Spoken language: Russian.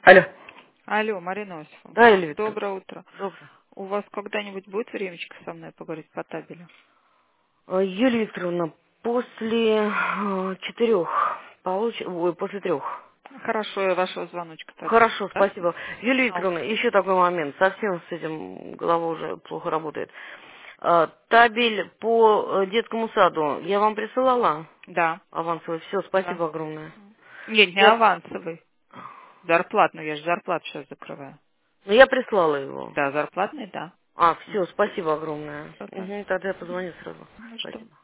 Алло. Алло, Марина Осиповна. Да, Эльвира Викторовна? Доброе утро. Доброе. У вас когда-нибудь будет времечко со мной поговорить по табелю? Юлия Викторовна, после 4 после 3. Хорошо, я вашего звоночка тогда. Хорошо, Да? спасибо. Юлия А, Викторовна, еще такой момент. Совсем с этим голова уже плохо работает. Табель по детскому саду я вам присылала да, авансовый. Все, да. спасибо огромное. Нет, не Я, авансовый. Зарплатный, я же зарплату сейчас закрываю. я прислала его. Да, зарплатный, да. Все, спасибо огромное. Что-то. Угу, тогда я позвоню сразу. Ну что? Спасибо.